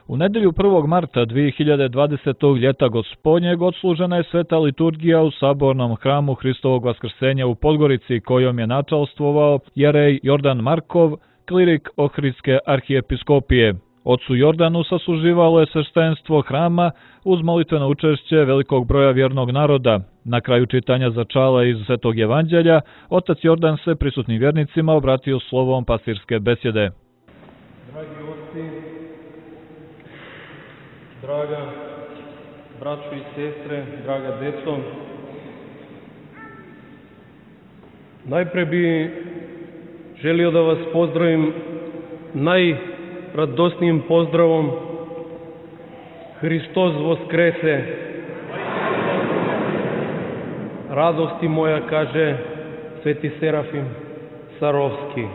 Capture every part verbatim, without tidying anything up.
U nedelju prvog marta dve hiljade dvadesetog ljeta gospodnjeg odslužena je sveta liturgija u sabornom hramu Hristovog vaskrsenja u Podgorici, kojom je načalstvovao jerej Jordan Markov, klirik Ohridske arhijepiskopije. Ocu Jordanu sasluživalo je sveštenstvo hrama uz molitveno učešće velikog broja vjernog naroda. Na kraju čitanja začala iz Svetog evanđelja, otac Jordan se prisutnim vjernicima obratio slovom pastirske besjede. Dragi oci, draga braćo i sestre, draga deco, najpre bi želio da vas pozdravim najradosnijim pozdravom Hristos Voskrese. Radosti moja, kaže Sveti Serafim Sarovski.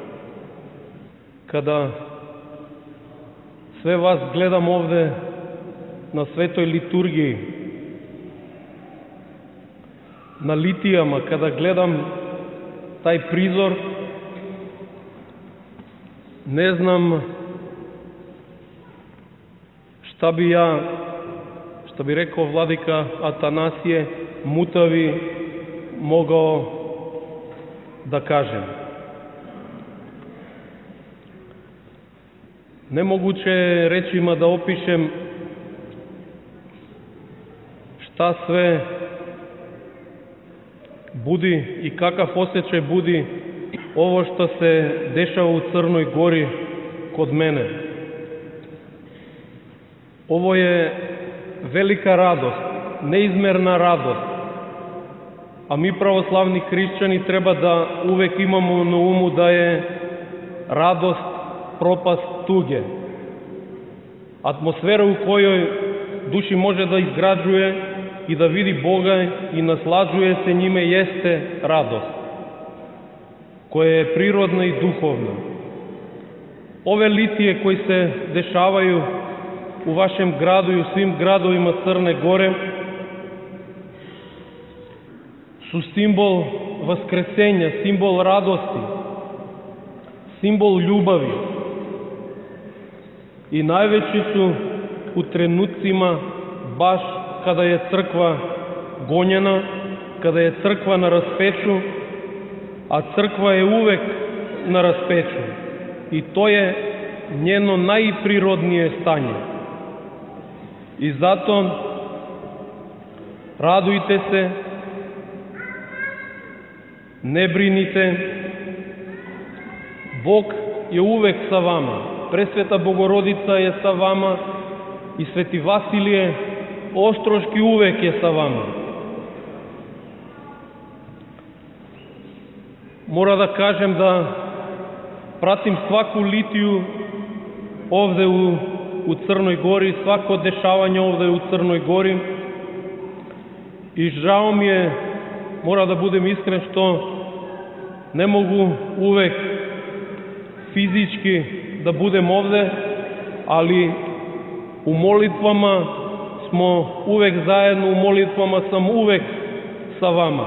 Kada sve vas gledam ovde na svetoj liturgiji, na litijama, kada gledam taj prizor, ne znam šta bi ja, šta bi rekao vladika Atanasije Mutavi, mogao da kažem. Nemoguće je rečima da opišem šta sve budi i kakav osjećaj budi ovo što se dešava u Crnoj Gori kod mene. Ovo je velika radost, neizmerna radost, a mi pravoslavni hrišćani treba da uvek imamo na umu da je radost propast tuge. Atmosfera u kojoj duši može da izgrađuje i da vidi Boga i naslađuje se njime jeste radost, koja je prirodna i duhovna. Ove litije koji se dešavaju u vašem gradu i u svim gradovima Crne Gore su simbol vaskrsenja, simbol radosti, simbol ljubavi i najveći su u trenucima baš kada je crkva gonjena, kada je crkva na raspeću, a crkva je uvek na raspeću i to je njeno najprirodnije stanje. I zato radujte se, ne brinite, Bog je uvek sa vama, Presveta Bogorodica je sa vama i Sveti Vasilije Ostroški uvek je sa vama. Moram da kažem da pratim svaku litiju ovde u, u Crnoj Gori, svako dešavanje ovde u Crnoj Gori i žao mi je, moram da budem iskren, što ne mogu uvek fizički da budem ovde, ali u molitvama smo uvek zajedno, u molitvama sam uvek sa vama.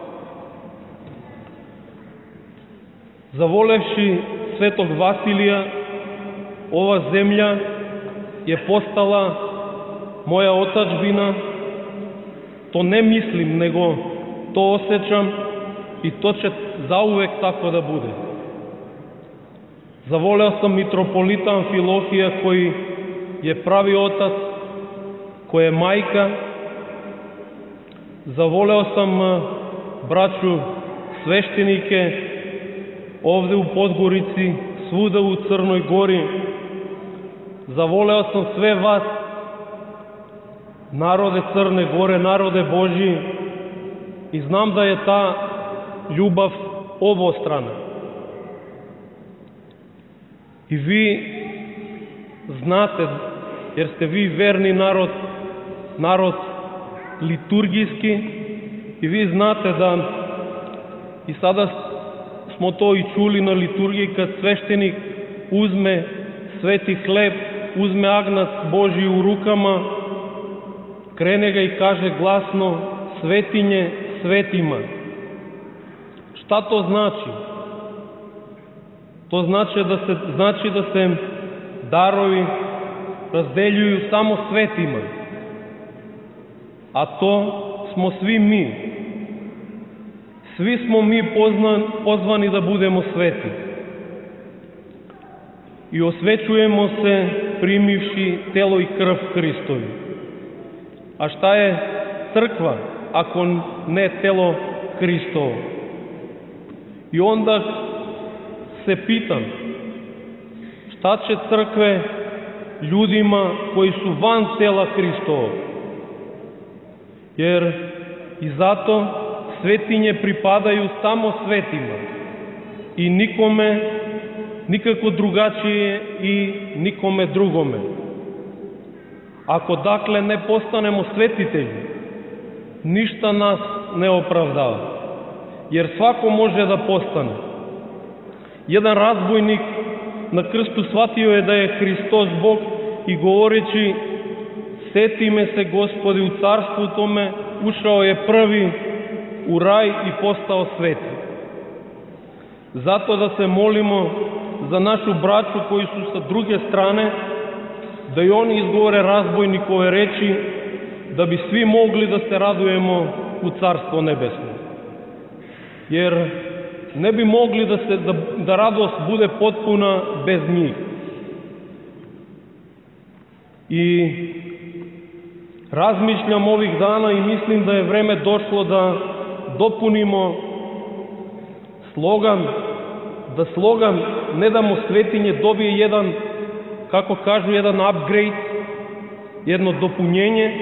Zavolevši Svetog Vasilija, ova zemlja je postala moja otadžbina. To ne mislim, nego to osjećam i to će zauvek tako da bude. Zavoleo sam mitropolita Amfilohija, koji je pravi otac, koji je majka. Zavoleo sam braću sveštenike ovde u Podgorici, svuda u Crnoj Gori. Zavoleo sam sve vas, narode Crne Gore, narode Božji, i znam da je ta ljubav obostrana. I vi znate, jer ste vi verni narod, narod liturgijski, i vi znate da, i sada smo to i čuli na liturgiji, kad sveštenik uzme sveti hleb, uzme agnac Božji u rukama, krene ga i kaže glasno: svetinje svetima. Šta to znači? To znači da se, znači da se darovi razdeljuju samo svetima, a to smo svi mi. Svi smo mi poznan, pozvani da budemo sveti. I osvećujemo se primivši telo i krv Hristovi. A šta je crkva ako ne telo Hristovo? I onda se pitam, šta će crkve ljudima koji su van tela Hristovo? Jer i zato svetinje pripadaju samo svetima i nikome, nikako drugačije i nikome drugome. Ako dakle ne postanemo svetitelji, ništa nas ne opravdava, jer svako može da postane. Jedan razbojnik na krstu shvatio je da je Hristos Bog i govoreći seti me se Gospodi u carstvu tome, ušao je prvi u raj i postao sveti. Zato da se molimo za našu braću koji su sa druge strane, da i oni izgovore razbojnikove reči, da bi svi mogli da se radujemo u carstvo nebesno. Jer ne bi mogli da, se, da, da radost bude potpuna bez njih. I razmišljam ovih dana i mislim da je vreme došlo da dopunimo slogan, da slogan Ne damo svetinje dobije jedan, kako kažu, jedan upgrade, jedno dopunjenje.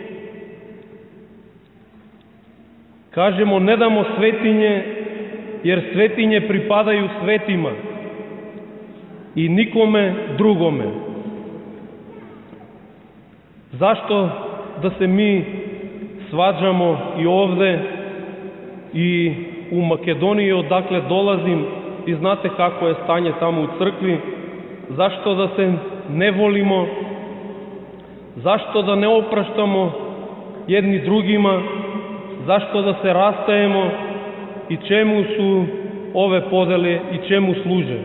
Kažemo ne damo svetinje, jer svetinje pripadaju svetima i nikome drugome. Zašto da se mi svađamo i ovde i u Makedoniji, odakle dolazim, i znate kako je stanje tamo u crkvi? Zašto da se ne volimo? Zašto da ne opraštamo jedni drugima? Zašto da se rastajemo? I čemu su ove podele i čemu služe?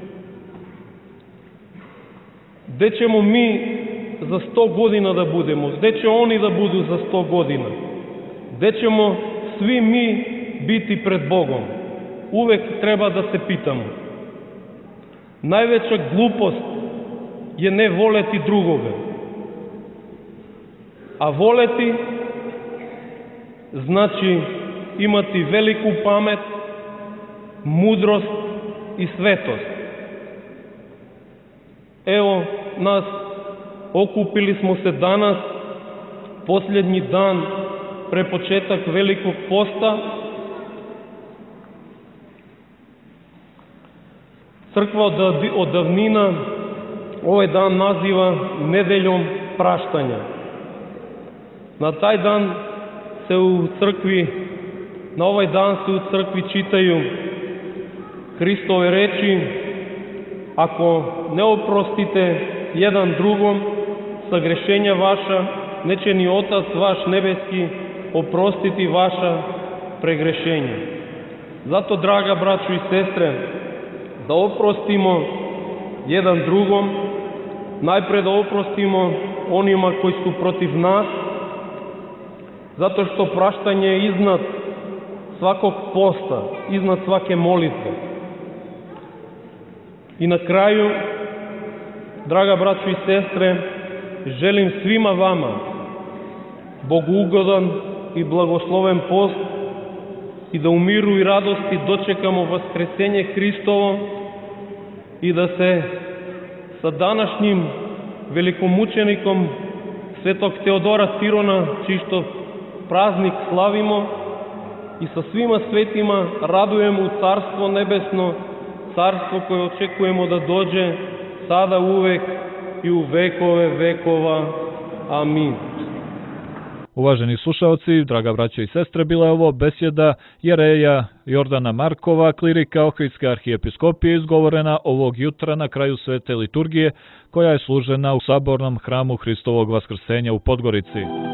Gde ćemo mi za sto godina da budemo? Gde će oni da budu za sto godina? Gde ćemo svi mi biti pred Bogom? Uvek treba da se pitamo. Najveća glupost je ne voleti drugoga. A voleti znači imati veliku pamet, mudrost i svetost. Evo nas, okupili smo se danas, posljednji dan pre početak velikog posta. Crkva od davnina ovaj dan naziva nedeljom praštanja. Na taj dan se u crkvi, na ovaj dan se u crkvi čitaju Hristove reči: ako ne oprostite jedan drugom sagrešenja vaša, neće ni Otac vaš nebeski oprostiti vaša pregrešenja. Zato, draga braćo i sestre, da oprostimo jedan drugom, najpre da oprostimo onima koji su protiv nas, zato što praštanje je iznad svakog posta, iznad svake molitve. I na kraju, draga braćo i sestre, želim svima vama bogugodan i blagosloven post i da u miru i radosti dočekamo vaskresenje Hristovo i da se sa današnjim velikomučenikom svetog Teodora Tirona, čiji što praznik slavimo, i sa svima svetima radujemo u Carstvo nebesno, carstvo koje očekujemo da dođe sada, uvek i u vekove vekova. Amin. Uvaženi slušalci, draga braćo i sestre, bila je ovo besjeda jereja Jordana Markova, klirika Ohridske arhijepiskopije, izgovorena ovog jutra na kraju svete liturgije, koja je služena u sabornom hramu Hristovog vaskrsenja u Podgorici.